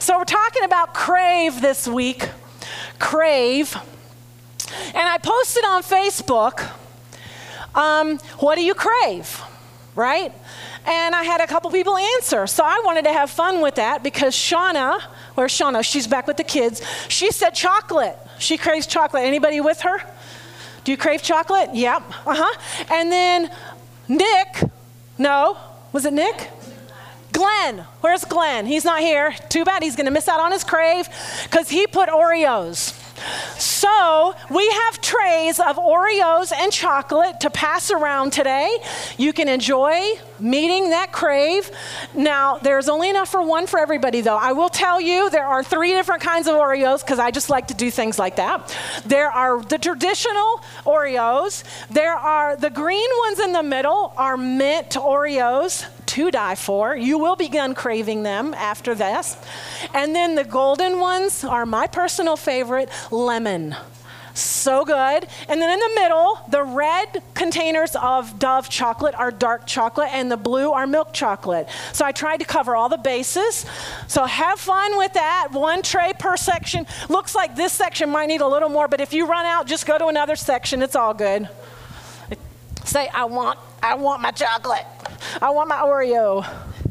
So we're talking about crave this week. Crave. And I posted on Facebook, what do you crave, right? And I had a couple people answer. So I wanted to have fun with that because Shauna, where's Shauna? She's back with the kids. She said chocolate. She craves chocolate. Anybody with her? Do you crave chocolate? Yep. And then Nick, no, was it Nick? Glenn, where's Glenn? He's not here. Too bad, he's gonna miss out on his crave because he put Oreos. So we have trays of Oreos and chocolate to pass around today. You can enjoy meeting that crave. Now, there's only enough for one for everybody though. I will tell you there are 3 different kinds of Oreos because I just like to do things like that. There are the traditional Oreos. There are the green ones in the middle are mint Oreos to die for. You will begin craving them after this. And then the golden ones are my personal favorite, lemon. So good. And then in the middle, the red containers of Dove chocolate are dark chocolate and the blue are milk chocolate. So I tried to cover all the bases. So have fun with that. 1 tray per section. Looks like this section might need a little more, but if you run out, just go to another section. It's all good. Say, I want my chocolate. I want my Oreo.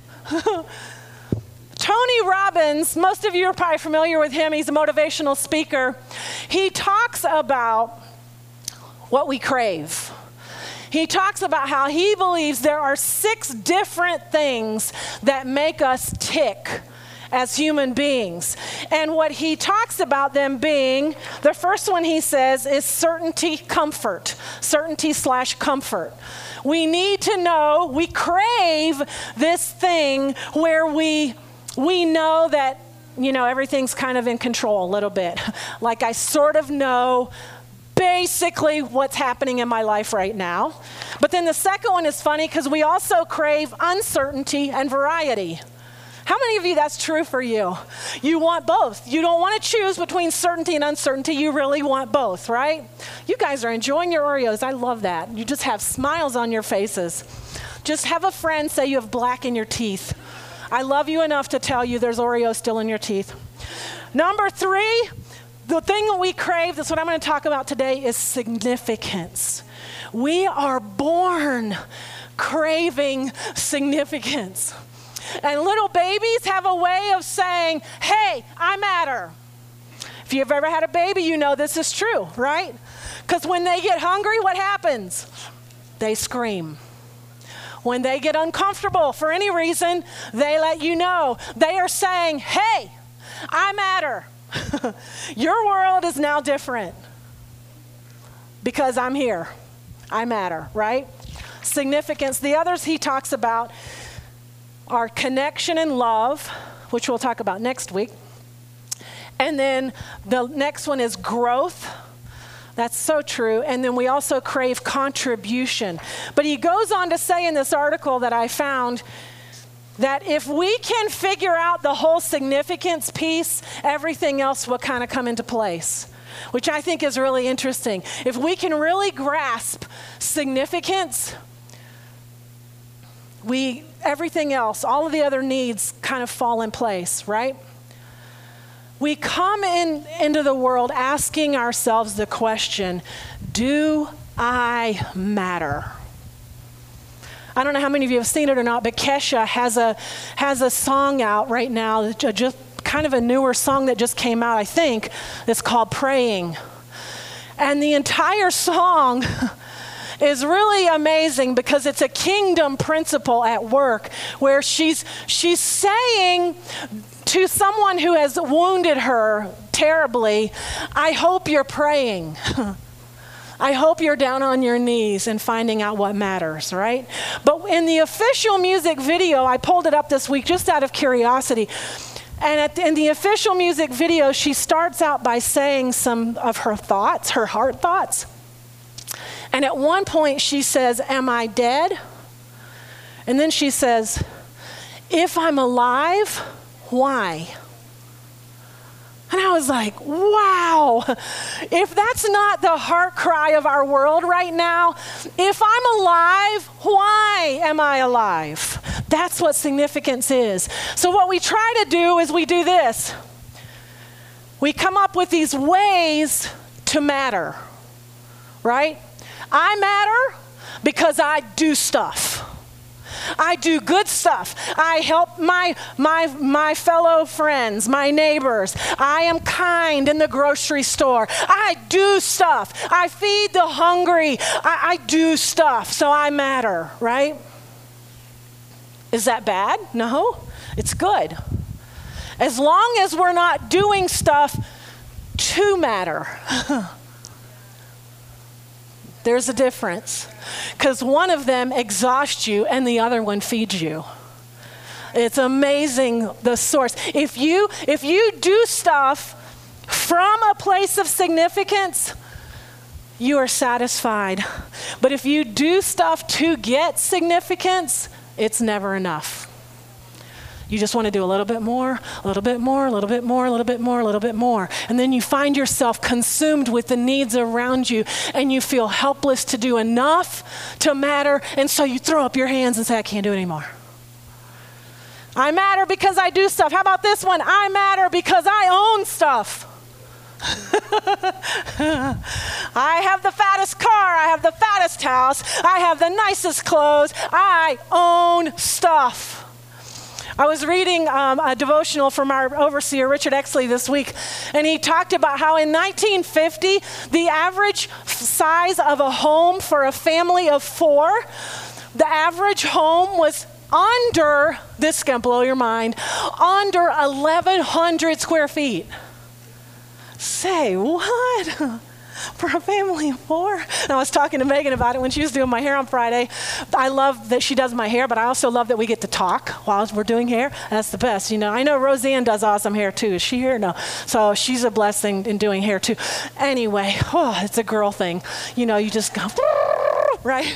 Tony Robbins, most of you are probably familiar with him. He's a motivational speaker. He talks about what we crave. He talks about how he believes there are 6 different things that make us tick as human beings. And what he talks about them being, the first one he says is certainty, comfort. Certainty/comfort. We need to know, we crave this thing where we know that, everything's kind of in control a little bit. Like I sort of know basically what's happening in my life right now. But then the second one is funny because we also crave uncertainty and variety. How many of you that's true for you? You want both. You don't want to choose between certainty and uncertainty. You really want both, right? You guys are enjoying your Oreos. I love that. You just have smiles on your faces. Just have a friend say you have black in your teeth. I love you enough to tell you there's Oreos still in your teeth. Number 3, the thing that we crave, that's what I'm going to talk about today, is significance. We are born craving significance. And little babies have a way of saying, hey, I matter. If you've ever had a baby, you know this is true, right? Because when they get hungry, what happens? They scream. When they get uncomfortable for any reason, they let you know. They are saying, hey, I matter. Your world is now different because I'm here. I matter, right? Significance. The others he talks about are connection and love, which we'll talk about next week. And then the next one is growth. That's so true. And then we also crave contribution. But he goes on to say in this article that I found that if we can figure out the whole significance piece, everything else will kind of come into place, which I think is really interesting. If we can really grasp significance, everything else, all of the other needs kind of fall in place, right? We come into the world asking ourselves the question, do I matter? I don't know how many of you have seen it or not, but Kesha has a song out right now, just kind of a newer song that just came out, I think. It's called Praying. And the entire song is really amazing because it's a kingdom principle at work where she's saying to someone who has wounded her terribly, I hope you're praying. I hope you're down on your knees and finding out what matters, right? But in the official music video, I pulled it up this week just out of curiosity. And in the official music video, she starts out by saying some of her thoughts, her heart thoughts. And at one point she says, am I dead? And then she says, if I'm alive, why? And I was like, wow, if that's not the heart cry of our world right now, if I'm alive, why am I alive? That's what significance is. So what we try to do is we do this. We come up with these ways to matter, right? I matter because I do stuff. I do good stuff. I help my fellow friends, my neighbors. I am kind in the grocery store. I do stuff. I feed the hungry. I do stuff. So I matter, right? Is that bad? No, it's good. As long as we're not doing stuff to matter. There's a difference. Because one of them exhausts you and the other one feeds you. It's amazing, the source. If you do stuff from a place of significance, you are satisfied. But if you do stuff to get significance, it's never enough. You just want to do a little bit more, a little bit more, a little bit more, a little bit more, a little bit more. And then you find yourself consumed with the needs around you, and you feel helpless to do enough to matter, and so you throw up your hands and say, I can't do it anymore. I matter because I do stuff. How about this one? I matter because I own stuff. I have the fattest car. I have the fattest house. I have the nicest clothes. I own stuff. I was reading a devotional from our overseer, Richard Exley, this week, and he talked about how in 1950, the average size of a home for a family of 4, the average home was under, this can blow your mind, under 1,100 square feet. Say what? For a family of 4? And I was talking to Megan about it when she was doing my hair on Friday. I love that she does my hair, but I also love that we get to talk while we're doing hair. That's the best. You know, I know Roseanne does awesome hair too. Is she here? No. So she's a blessing in doing hair too. Anyway, it's a girl thing. You know, you just go, right?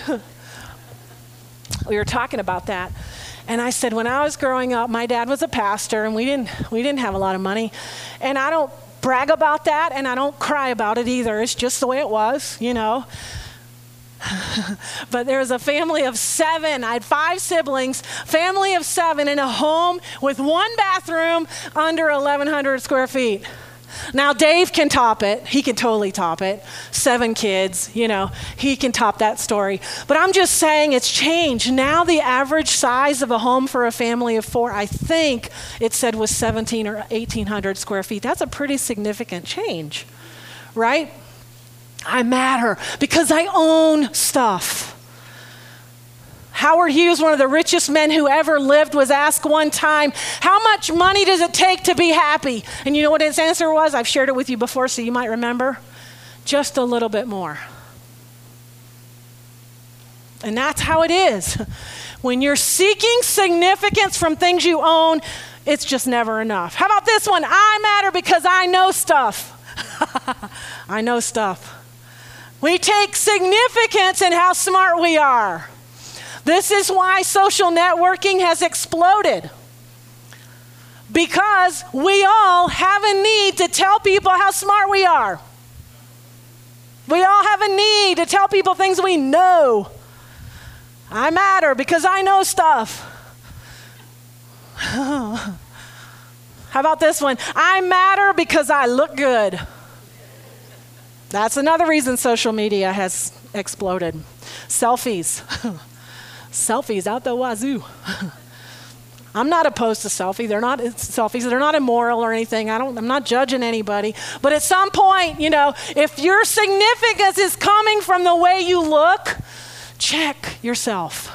We were talking about that. And I said, when I was growing up, my dad was a pastor, and we didn't have a lot of money. And I don't brag about that, and I don't cry about it either. It's just the way it was, you know. But there was a family of 7. I had 5 siblings, family of 7 in a home with 1 bathroom under 1,100 square feet. Now, Dave can top it. He can totally top it. 7 kids, you know, he can top that story. But I'm just saying it's changed. Now the average size of a home for a family of 4, I think it said was 1,700 or 1,800 square feet. That's a pretty significant change, right? I matter because I own stuff. Howard Hughes, one of the richest men who ever lived, was asked one time, how much money does it take to be happy? And you know what his answer was? I've shared it with you before, so you might remember. Just a little bit more. And that's how it is. When you're seeking significance from things you own, it's just never enough. How about this one? I matter because I know stuff. I know stuff. We take significance in how smart we are. This is why social networking has exploded. Because we all have a need to tell people how smart we are. We all have a need to tell people things we know. I matter because I know stuff. How about this one? I matter because I look good. That's another reason social media has exploded. Selfies. Selfies out the wazoo. I'm not opposed to selfies. They're not immoral or anything. I'm not judging anybody. But at some point, you know, if your significance is coming from the way you look, check yourself.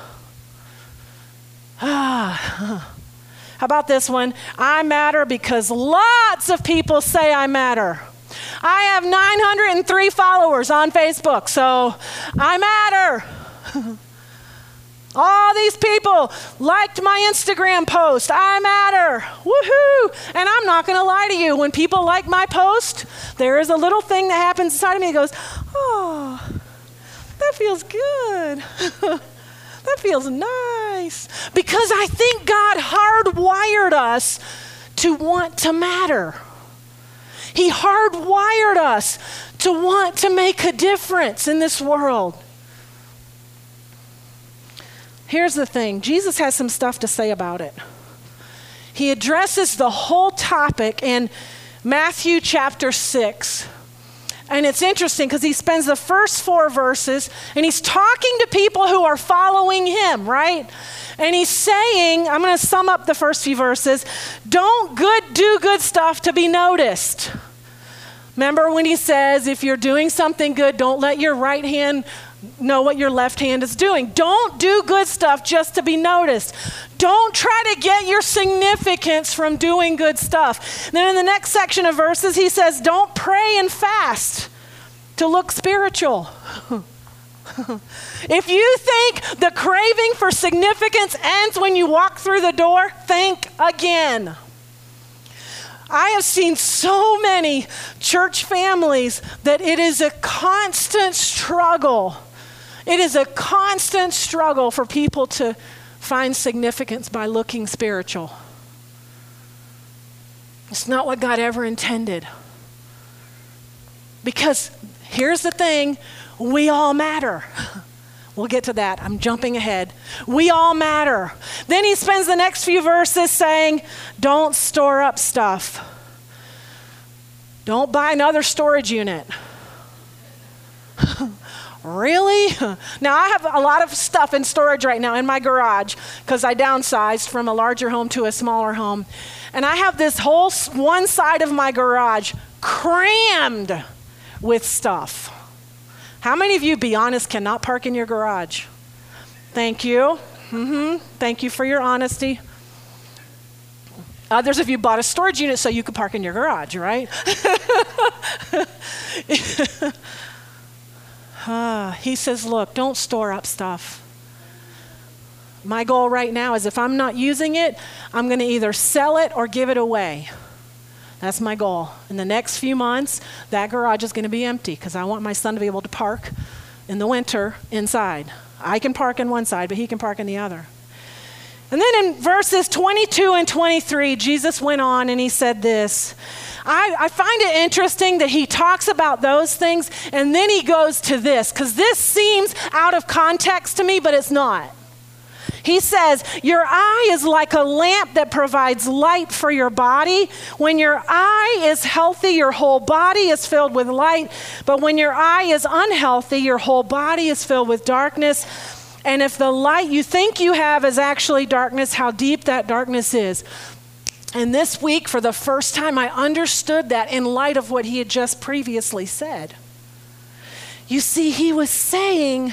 How about this one? I matter because lots of people say I matter. I have 903 followers on Facebook, so I matter. All these people liked my Instagram post. I matter. Woohoo! And I'm not going to lie to you. When people like my post, there is a little thing that happens inside of me that goes, oh, that feels good. That feels nice. Because I think God hardwired us to want to matter. He hardwired us to want to make a difference in this world. Here's the thing. Jesus has some stuff to say about it. He addresses the whole topic in Matthew chapter 6. And it's interesting because he spends the first 4 verses and he's talking to people who are following him, right? And he's saying, I'm going to sum up the first few verses, don't do good stuff to be noticed. Remember when he says, if you're doing something good, don't let your right hand know what your left hand is doing. Don't do good stuff just to be noticed. Don't try to get your significance from doing good stuff. Then in the next section of verses, he says, don't pray and fast to look spiritual. If you think the craving for significance ends when you walk through the door, think again. I have seen so many church families that it is a constant struggle. It is a constant struggle for people to find significance by looking spiritual. It's not what God ever intended. Because here's the thing, we all matter. We'll get to that. I'm jumping ahead. We all matter. Then he spends the next few verses saying, don't store up stuff. Don't buy another storage unit. Really? Now, I have a lot of stuff in storage right now in my garage because I downsized from a larger home to a smaller home. And I have this whole one side of my garage crammed with stuff. How many of you, be honest, cannot park in your garage? Thank you. Thank you for your honesty. Others of you bought a storage unit so you could park in your garage, right? He says, look, don't store up stuff. My goal right now is if I'm not using it, I'm going to either sell it or give it away. That's my goal. In the next few months, that garage is going to be empty because I want my son to be able to park in the winter inside. I can park in one side, but he can park in the other. And then in verses 22 and 23, Jesus went on and he said this. I find it interesting that he talks about those things and then he goes to this, because this seems out of context to me, but it's not. He says, your eye is like a lamp that provides light for your body. When your eye is healthy, your whole body is filled with light. But when your eye is unhealthy, your whole body is filled with darkness. And if the light you think you have is actually darkness, how deep that darkness is. And this week, for the first time, I understood that in light of what he had just previously said. You see, he was saying,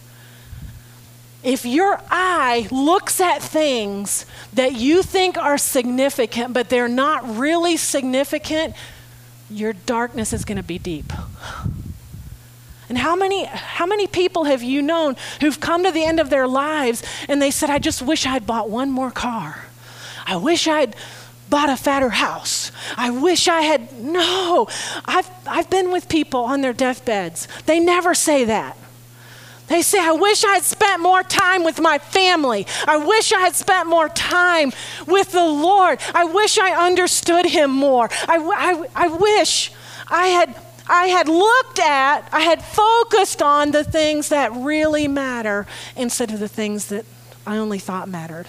if your eye looks at things that you think are significant, but they're not really significant, your darkness is going to be deep. And how many people have you known who've come to the end of their lives and they said, I just wish I'd bought one more car. I wish I'd bought a fatter house. I wish I had, no. I've been with people on their deathbeds. They never say that. They say, I wish I had spent more time with my family. I wish I had spent more time with the Lord. I wish I understood him more. I wish I had focused on the things that really matter instead of the things that I only thought mattered.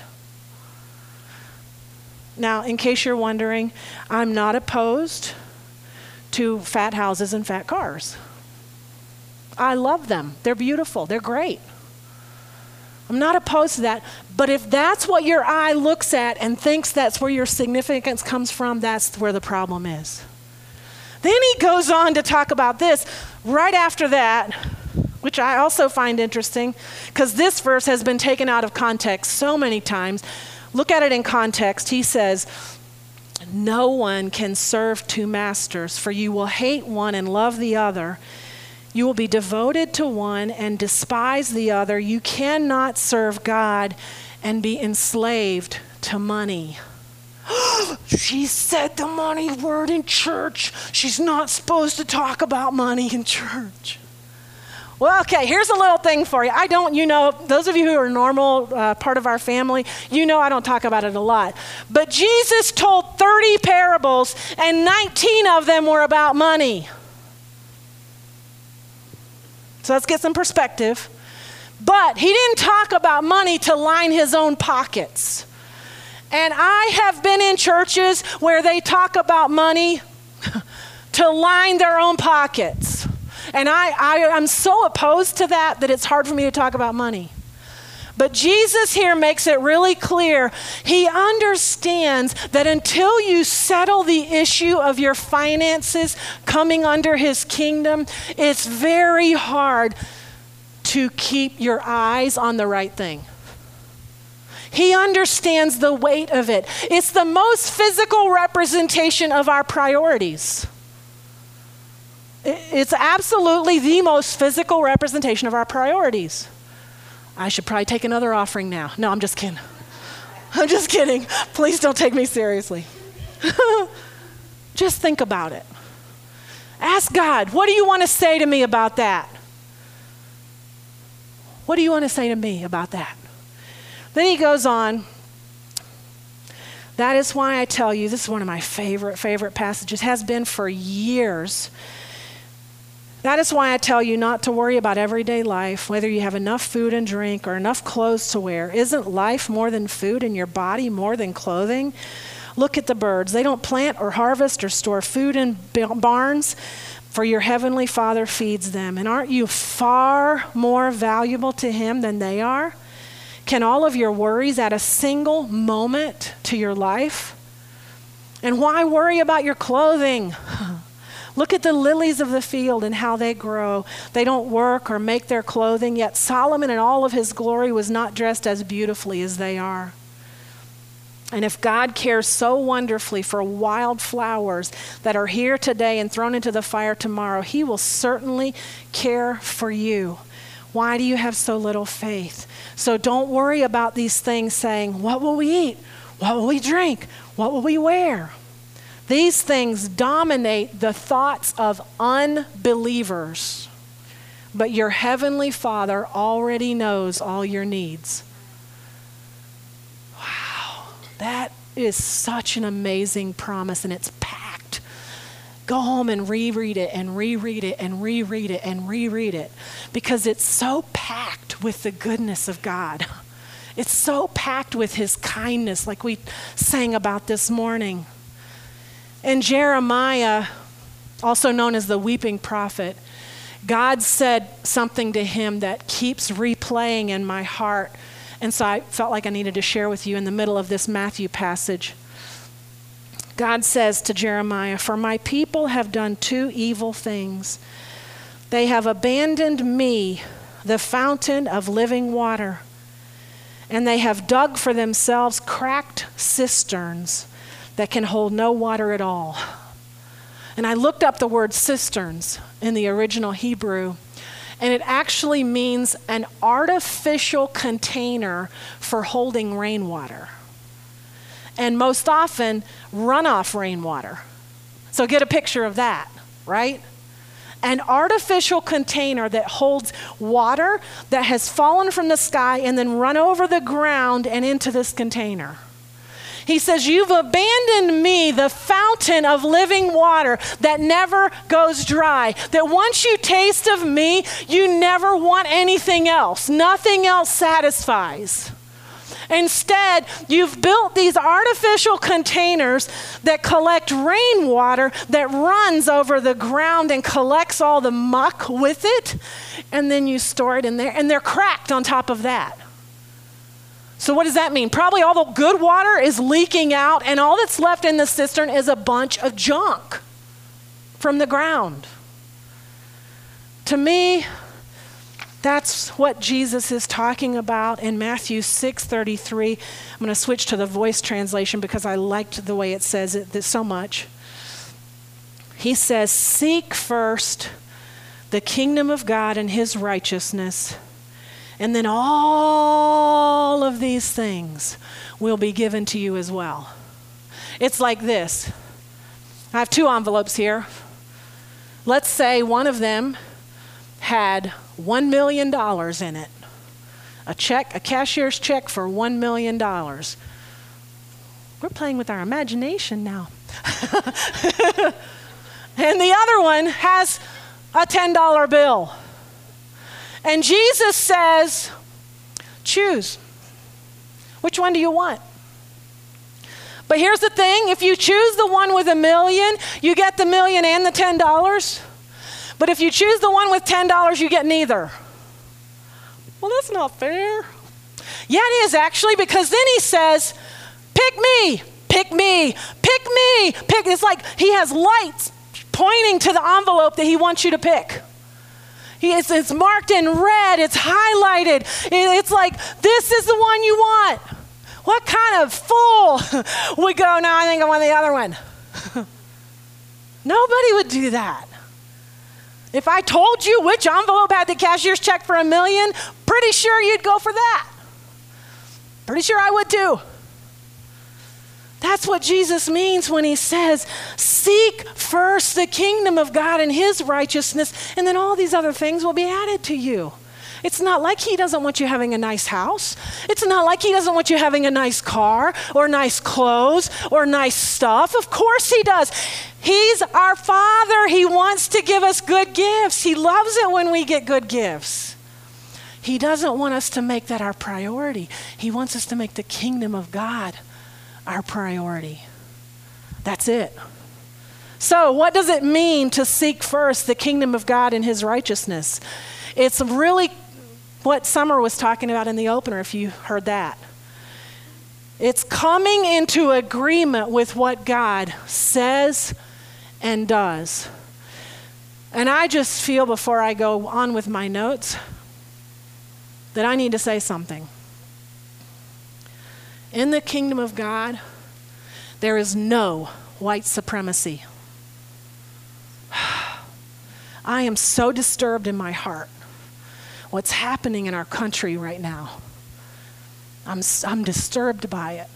Now, in case you're wondering, I'm not opposed to fat houses and fat cars. I love them. They're beautiful. They're great. I'm not opposed to that. But if that's what your eye looks at and thinks that's where your significance comes from, that's where the problem is. Then he goes on to talk about this right after that, which I also find interesting because this verse has been taken out of context so many times. Look at it in context. He says, no one can serve two masters, for you will hate one and love the other. You will be devoted to one and despise the other. You cannot serve God and be enslaved to money. She said the money word in church. She's not supposed to talk about money in church. Well, okay, here's a little thing for you. Those of you who are normal, part of our family, I don't talk about it a lot. But Jesus told 30 parables, and 19 of them were about money. So let's get some perspective. But he didn't talk about money to line his own pockets. And I have been in churches where they talk about money to line their own pockets. And I'm so opposed to that it's hard for me to talk about money. But Jesus here makes it really clear. He understands that until you settle the issue of your finances coming under his kingdom, it's very hard to keep your eyes on the right thing. He understands the weight of it. It's the most physical representation of our priorities. It's absolutely the most physical representation of our priorities. I should probably take another offering now. No, I'm just kidding. I'm just kidding. Please don't take me seriously. Just think about it. Ask God, what do you want to say to me about that? What do you want to say to me about that? Then he goes on. That is why I tell you, this is one of my favorite passages, has been for years. That is why I tell you not to worry about everyday life, whether you have enough food and drink or enough clothes to wear. Isn't life more than food and your body more than clothing? Look at the birds. They don't plant or harvest or store food in barns, for your heavenly Father feeds them. And aren't you far more valuable to him than they are? Can all of your worries add a single moment to your life? And why worry about your clothing? Look at the lilies of the field and how they grow. They don't work or make their clothing, yet Solomon in all of his glory was not dressed as beautifully as they are. And if God cares so wonderfully for wild flowers that are here today and thrown into the fire tomorrow, he will certainly care for you. Why do you have so little faith? So don't worry about these things saying, what will we eat? What will we drink? What will we wear? These things dominate the thoughts of unbelievers. But your heavenly Father already knows all your needs. Wow, that is such an amazing promise, and it's packed. Go home and reread it and reread it and reread it and reread it, because it's so packed with the goodness of God. It's so packed with his kindness, like we sang about this morning. And Jeremiah, also known as the weeping prophet, God said something to him that keeps replaying in my heart. And so I felt like I needed to share with you in the middle of this Matthew passage. God says to Jeremiah, "For my people have done two evil things. They have abandoned me, the fountain of living water, and they have dug for themselves cracked cisterns that can hold no water at all." And I looked up the word cisterns in the original Hebrew, and it actually means an artificial container for holding rainwater. And most often, runoff rainwater. So get a picture of that, right? An artificial container that holds water that has fallen from the sky and then run over the ground and into this container. He says, you've abandoned me, the fountain of living water that never goes dry. That once you taste of me, you never want anything else. Nothing else satisfies. Instead, you've built these artificial containers that collect rainwater that runs over the ground and collects all the muck with it, and then you store it in there, and they're cracked on top of that. So what does that mean? Probably all the good water is leaking out, and all that's left in the cistern is a bunch of junk from the ground. To me, that's what Jesus is talking about in Matthew 6:33. I'm going to switch to the Voice translation because I liked the way it says it so much. He says, "Seek first the kingdom of God and his righteousness, and then all of these things will be given to you as well." It's like this. I have two envelopes here. Let's say one of them had $1 million in it. A cashier's check for $1 million. We're playing with our imagination now. And the other one has a $10 bill. And Jesus says, choose. Which one do you want? But here's the thing, if you choose the one with $1 million, you get the $1 million and the $10. But if you choose the one with $10, you get neither. Well, that's not fair. Yeah, it is actually, because then he says, pick me, pick me, pick me, pick. It's like he has lights pointing to the envelope that he wants you to pick. It's marked in red, it's highlighted. It's like, this is the one you want. What kind of fool would go, no, I think I want the other one? Nobody would do that. If I told you which envelope had the cashier's check for $1 million, pretty sure you'd go for that. Pretty sure I would too. That's what Jesus means when he says, seek first the kingdom of God and his righteousness, and then all these other things will be added to you. It's not like he doesn't want you having a nice house. It's not like he doesn't want you having a nice car or nice clothes or nice stuff. Of course he does. He's our Father. He wants to give us good gifts. He loves it when we get good gifts. He doesn't want us to make that our priority. He wants us to make the kingdom of God our priority. That's it. So what does it mean to seek first the kingdom of God and his righteousness? It's really what Summer was talking about in the opener, if you heard that. It's coming into agreement with what God says and does. And I just feel, before I go on with my notes, that I need to say something. In the kingdom of God, there is no white supremacy. I am so disturbed in my heart what's happening in our country right now. I'm disturbed by it.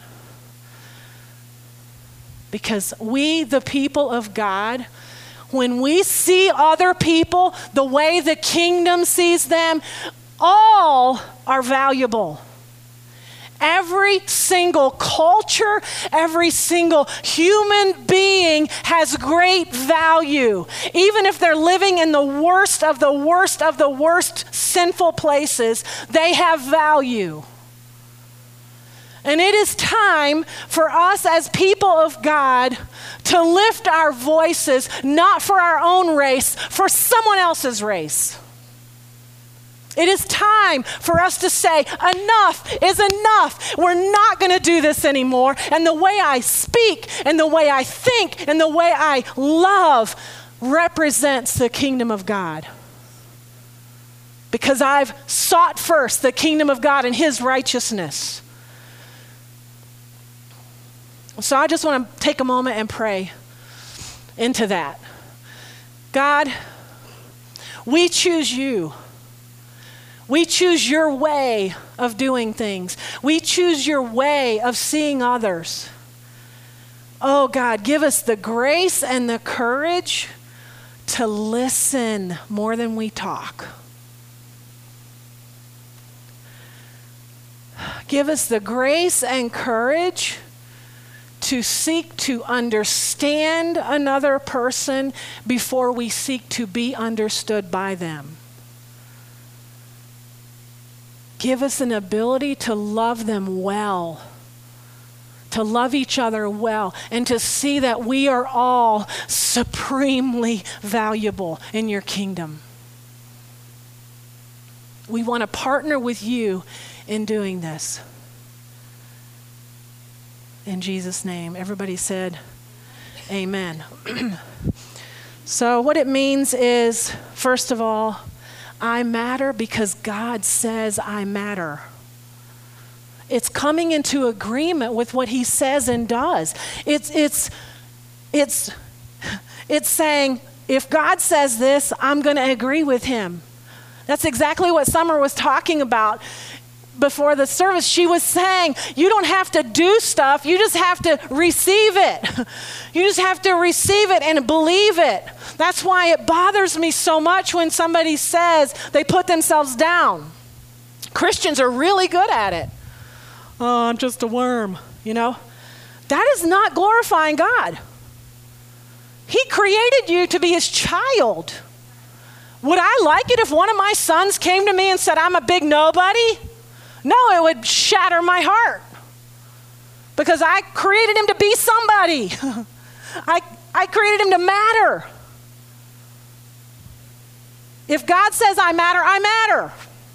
Because we, the people of God, when we see other people the way the kingdom sees them, all are valuable. Every single culture, every human being has great value. Even if they're living in the worst of the worst of the worst sinful places, they have value. And it is time for us as people of God to lift our voices, not for our own race, for someone else's race. It is time for us to say, enough is enough. We're not going to do this anymore. And the way I speak and the way I think and the way I love represents the kingdom of God. Because I've sought first the kingdom of God and his righteousness. So I just want to take a moment and pray into that. God, we choose you. We choose your way of doing things. We choose your way of seeing others. Oh God, give us the grace and the courage to listen more than we talk. Give us the grace and courage to seek to understand another person before we seek to be understood by them. Give us an ability to love them well, to love each other well, and to see that we are all supremely valuable in your kingdom. We want to partner with you in doing this. In Jesus' name, everybody said, amen. So what it means is, first of all, I matter because God says I matter. It's coming into agreement with what he says and does. It's saying, if God says this, I'm going to agree with him. That's exactly what Summer was talking about before the service. She was saying, you don't have to do stuff. You just have to receive it. You just have to receive it and believe it. That's why it bothers me so much when somebody says they put themselves down. Christians are really good at it. Oh, I'm just a worm, you know. That is not glorifying God. He created you to be his child. Would I like it if one of my sons came to me and said, I'm a big nobody? No, it would shatter my heart. Because I created him to be somebody. I created him to matter. If God says I matter, I matter.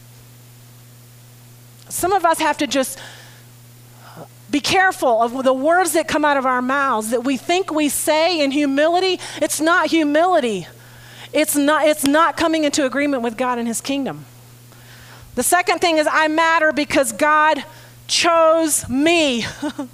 Some of us have to just be careful of the words that come out of our mouths that we think we say in humility. It's not humility. It's not coming into agreement with God and his kingdom. The second thing is I matter because God chose me.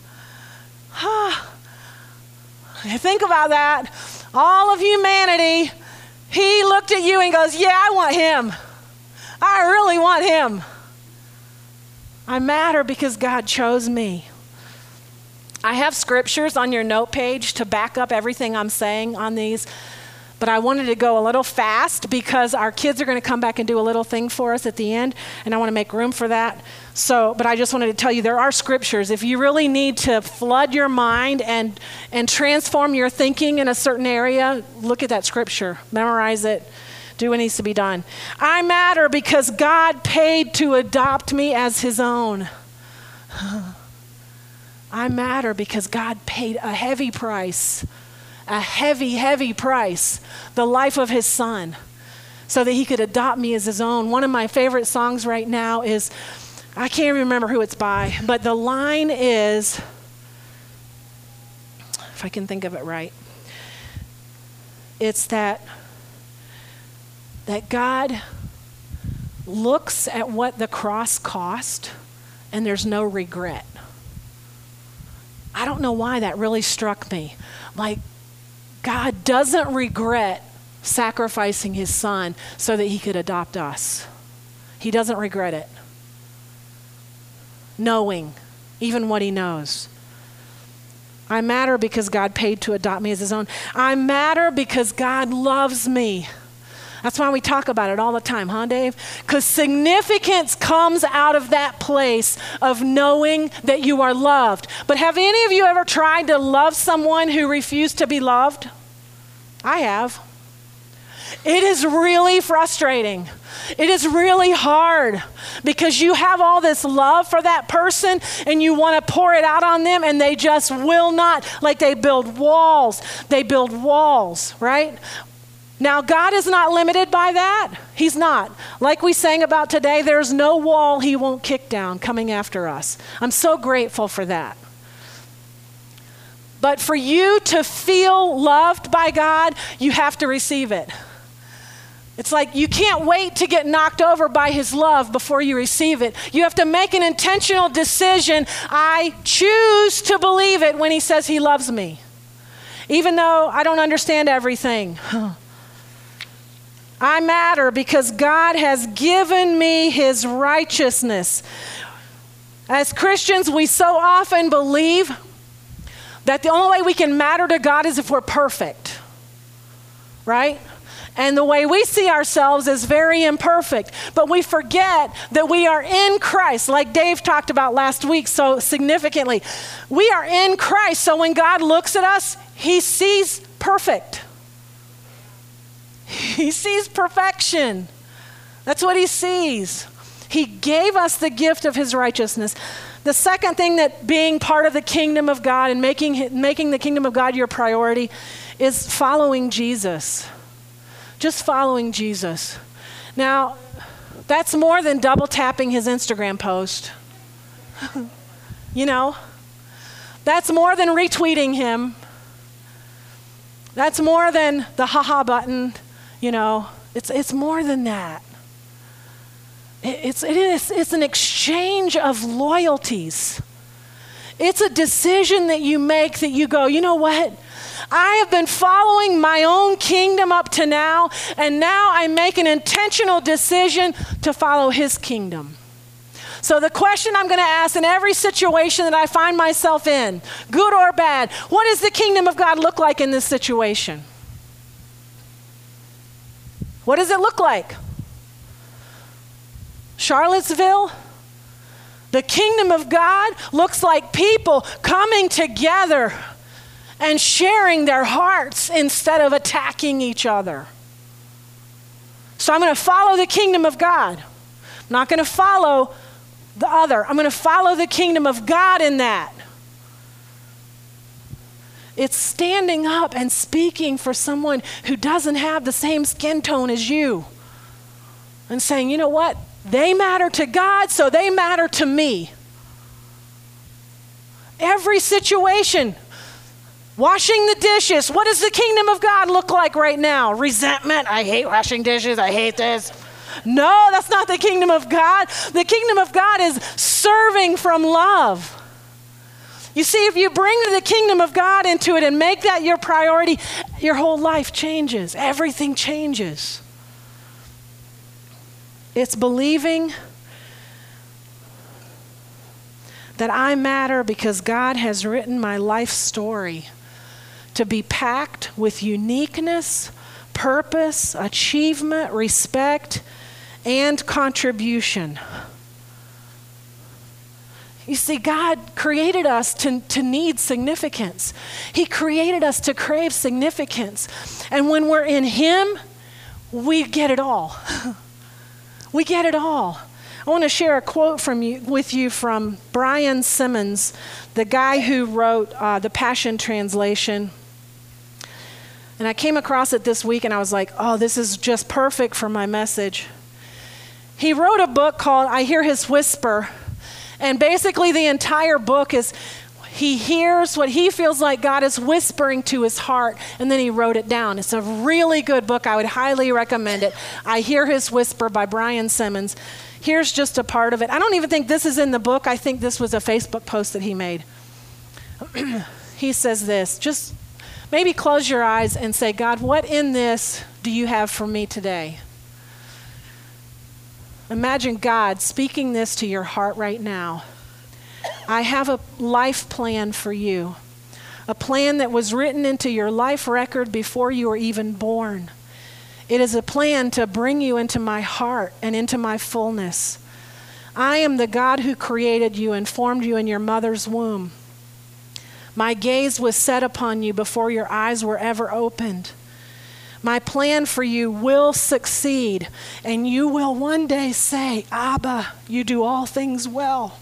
Think about that. All of humanity, he looked at you and goes, yeah, I want him. I really want him. I matter because God chose me. I have scriptures on your note page to back up everything I'm saying on these, but I wanted to go a little fast because our kids are going to come back and do a little thing for us at the end, and I want to make room for that. But I just wanted to tell you there are scriptures. If you really need to flood your mind and transform your thinking in a certain area, look at that scripture, memorize it, do what needs to be done. I matter because God paid to adopt me as his own. I matter because God paid a heavy price, a heavy, heavy price, the life of his son, so that he could adopt me as his own. One of my favorite songs right now is, I can't remember who it's by, but the line is, if I can think of it right, it's that God looks at what the cross cost and there's no regret. I don't know why that really struck me. Like, God doesn't regret sacrificing his son so that he could adopt us. He doesn't regret it. Knowing even what he knows. I matter because God paid to adopt me as his own. I matter because God loves me. That's why we talk about it all the time, huh, Dave? Because significance comes out of that place of knowing that you are loved. But have any of you ever tried to love someone who refused to be loved? I have. It is really frustrating. It is really hard because you have all this love for that person and you want to pour it out on them and they just will not. Like they build walls. They build walls, right? Now, God is not limited by that. He's not. Like we sang about today, there's no wall he won't kick down coming after us. I'm so grateful for that. But for you to feel loved by God, you have to receive it. It's like you can't wait to get knocked over by his love before you receive it. You have to make an intentional decision. I choose to believe it when he says he loves me, even though I don't understand everything. I matter because God has given me his righteousness. As Christians, we so often believe that the only way we can matter to God is if we're perfect, right? And the way we see ourselves is very imperfect. But we forget that we are in Christ, like Dave talked about last week so significantly. We are in Christ, so when God looks at us, he sees perfect. He sees perfection. That's what he sees. He gave us the gift of his righteousness. The second thing that being part of the kingdom of God and making the kingdom of God your priority is following Jesus. Just following Jesus. Now, that's more than double tapping his Instagram post. You know, that's more than retweeting him. That's more than the haha button. You know, it's more than that. It's an exchange of loyalties. It's a decision that you make that you go, you know what? I have been following my own kingdom up to now, and now I make an intentional decision to follow his kingdom. So the question I'm going to ask in every situation that I find myself in, good or bad, what does the kingdom of God look like in this situation? What does it look like? Charlottesville? The kingdom of God looks like people coming together and sharing their hearts instead of attacking each other. So I'm going to follow the kingdom of God. I'm not going to follow the other. I'm going to follow the kingdom of God in that. It's standing up and speaking for someone who doesn't have the same skin tone as you. And saying, you know what? They matter to God, so they matter to me. Every situation. Washing the dishes. What does the kingdom of God look like right now? Resentment. I hate washing dishes. I hate this. No, that's not the kingdom of God. The kingdom of God is serving from love. You see, if you bring the kingdom of God into it and make that your priority, your whole life changes. Everything changes. It's believing that I matter because God has written my life story to be packed with uniqueness, purpose, achievement, respect, and contribution. You see, God created us to need significance. He created us to crave significance. And when we're in Him, we get it all. We get it all. I want to share a quote with you from Brian Simmons, the guy who wrote the Passion Translation. And I came across it this week and I was like, oh, this is just perfect for my message. He wrote a book called I Hear His Whisper. And basically the entire book is he hears what he feels like God is whispering to his heart, and then he wrote it down. It's a really good book. I would highly recommend it. I Hear His Whisper by Brian Simmons. Here's just a part of it. I don't even think this is in the book. I think this was a Facebook post that he made. He says this, just maybe close your eyes and say, God, what in this do you have for me today? Imagine God speaking this to your heart right now. I have a life plan for you, a plan that was written into your life record before you were even born. It is a plan to bring you into my heart and into my fullness. I am the God who created you and formed you in your mother's womb. My gaze was set upon you before your eyes were ever opened. My plan for you will succeed, and you will one day say, Abba, you do all things well.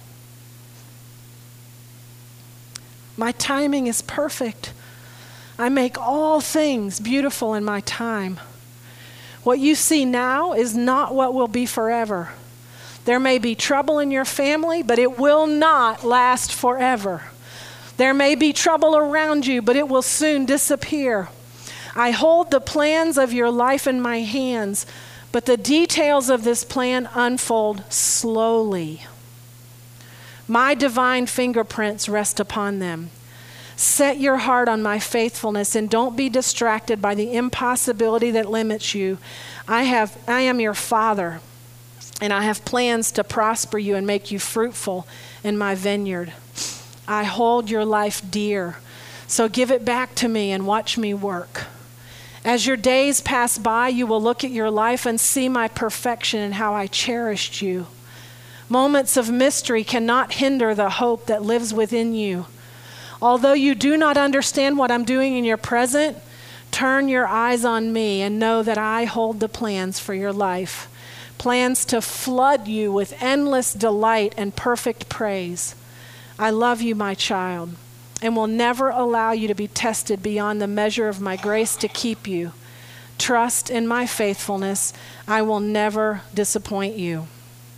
My timing is perfect. I make all things beautiful in my time. What you see now is not what will be forever. There may be trouble in your family, but it will not last forever. There may be trouble around you, but it will soon disappear. I hold the plans of your life in my hands, but the details of this plan unfold slowly. My divine fingerprints rest upon them. Set your heart on my faithfulness and don't be distracted by the impossibility that limits you. I am your Father, and I have plans to prosper you and make you fruitful in my vineyard. I hold your life dear, so give it back to me and watch me work. As your days pass by, you will look at your life and see my perfection and how I cherished you. Moments of mystery cannot hinder the hope that lives within you. Although you do not understand what I'm doing in your present, turn your eyes on me and know that I hold the plans for your life. Plans to flood you with endless delight and perfect praise. I love you, my child, and will never allow you to be tested beyond the measure of my grace to keep you. Trust in my faithfulness. I will never disappoint you.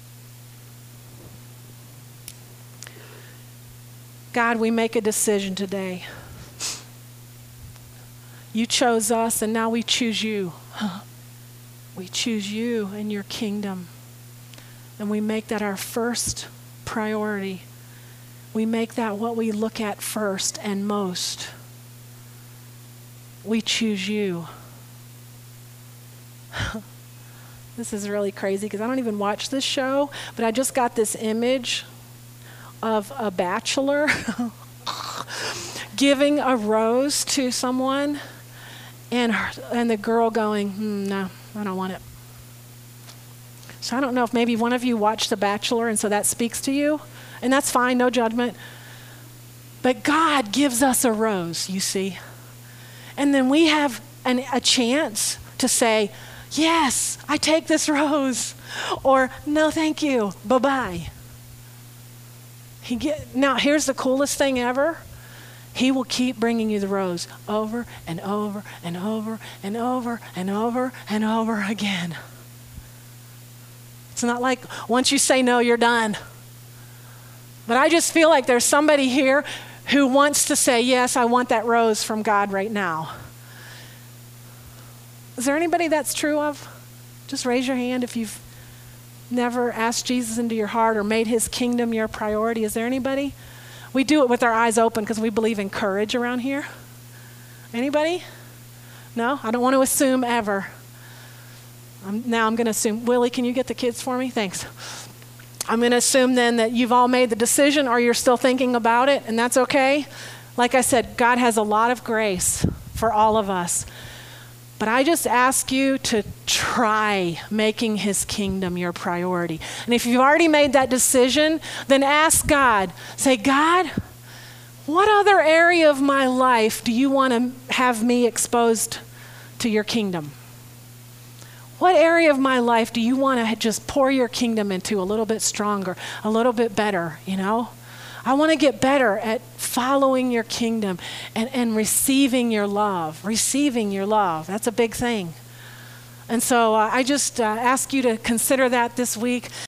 God, we make a decision today. You chose us, and now we choose you. We choose you and your kingdom. And we make that our first priority. We make that what we look at first and most. We choose you. This is really crazy because I don't even watch this show, but I just got this image of a bachelor giving a rose to someone and the girl going, no, I don't want it. So I don't know if maybe one of you watched The Bachelor and so that speaks to you, and that's fine, no judgment. But God gives us a rose, you see. And then we have a chance to say, Yes, I take this rose. Or, no, thank you. Bye-bye. Now, here's the coolest thing ever. He will keep bringing you the rose over and over and over and over and over and over again. It's not like once you say no, you're done. But I just feel like there's somebody here who wants to say, yes, I want that rose from God right now. Is there anybody that's true of? Just raise your hand if you've never asked Jesus into your heart or made his kingdom your priority. Is there anybody? We do it with our eyes open because we believe in courage around here. Anybody? No? I don't want to assume ever. Now I'm going to assume. Willie, can you get the kids for me? Thanks. I'm going to assume then that you've all made the decision or you're still thinking about it, and that's okay. Like I said, God has a lot of grace for all of us. But I just ask you to try making his kingdom your priority. And if you've already made that decision, then ask God. Say, God, what other area of my life do you want to have me exposed to your kingdom? What area of my life do you want to just pour your kingdom into a little bit stronger, a little bit better, you know? I want to get better at following your kingdom and receiving your love. Receiving your love. That's a big thing. And so I just ask you to consider that this week.